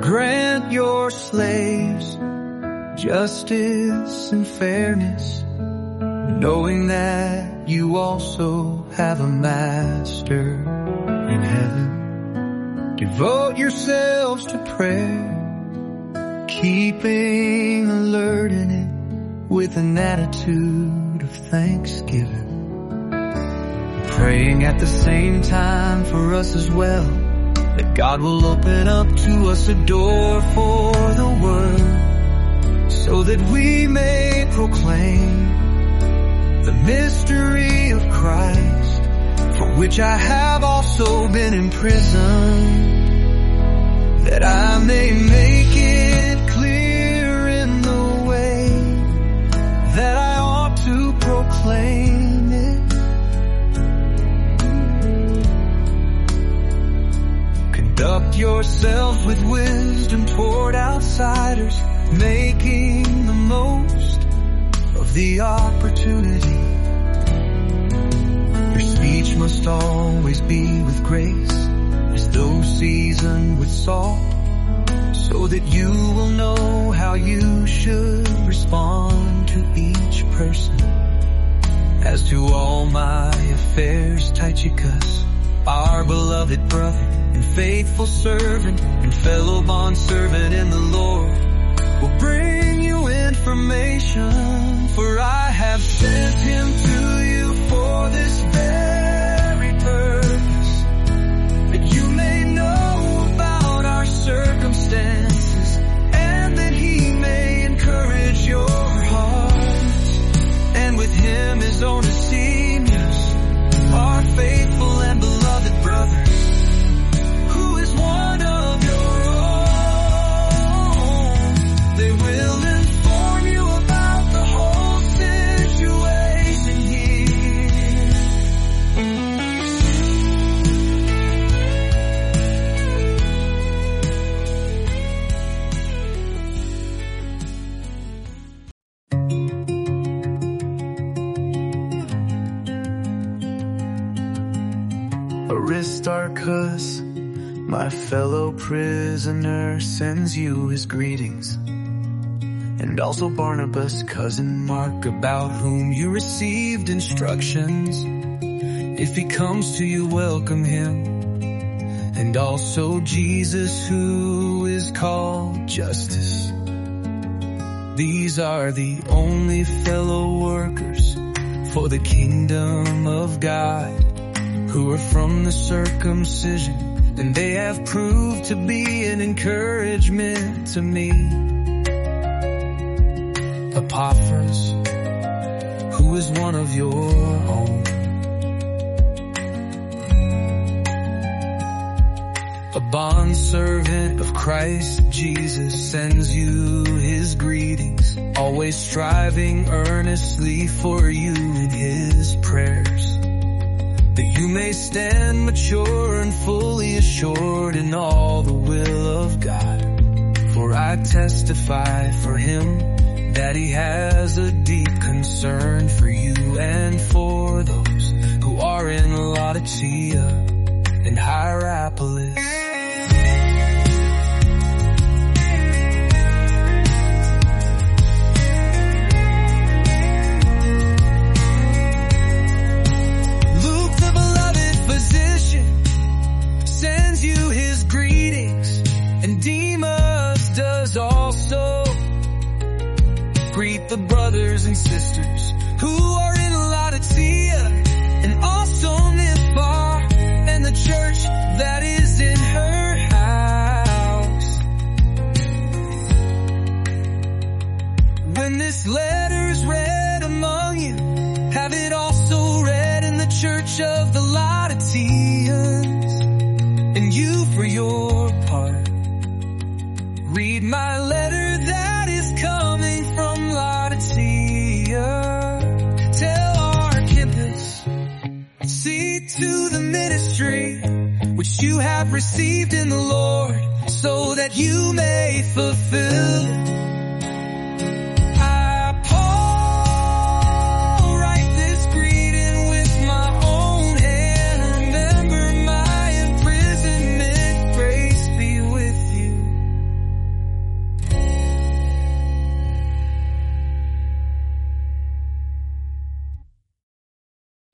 grant your slaves justice and fairness, knowing that you also have a master in heaven. Devote yourselves to prayer, keeping alert in it with an attitude of thanksgiving. Praying at the same time for us as well, that God will open up to us a door for the word, so that we may proclaim the mystery of Christ, for which I have also been imprisoned, that I may make it clear in the way that I ought to proclaim it. Conduct yourselves with wisdom toward outsiders, making the most of the opportunity. Your speech must always be with grace, as though seasoned with salt, so that you will know how you should respond to each person. As to all my affairs, Tychicus, our beloved brother and faithful servant and fellow bondservant in the Lord, will bring you information, for I have sent him to you for this very purpose, that you may know about our circumstances, and that he may encourage your hearts. And with him is Onesimus, our faithful and beloved brother, who is one of your own. They will inform you about the whole situation here. Aristarchus, my fellow prisoner, sends you his greetings, and also Barnabas, cousin Mark, about whom you received instructions. If he comes to you, welcome him, and also Jesus, who is called Justus. These are the only fellow workers for the kingdom of God, who are from the circumcision, and they have proved to be an encouragement to me. Epaphras, who is one of your own, a bondservant of Christ Jesus, sends you his greetings, always striving earnestly for you in his prayers, that you may stand mature and fully assured in all the will of God. For I testify for him that he has a deep concern for you and for those who are in Laodicea and Hierapolis. Sends you his greetings, and Demas does also. Greet the brothers and sisters who are in Laodicea, and also Nympha, and the church that is in her house. When this letter is read among you, have it also read in the church of the Laodiceans. And you, for your part, read my letter that is coming from Laodicea. Tell Archippus, see to the ministry which you have received in the Lord, so that you may fulfill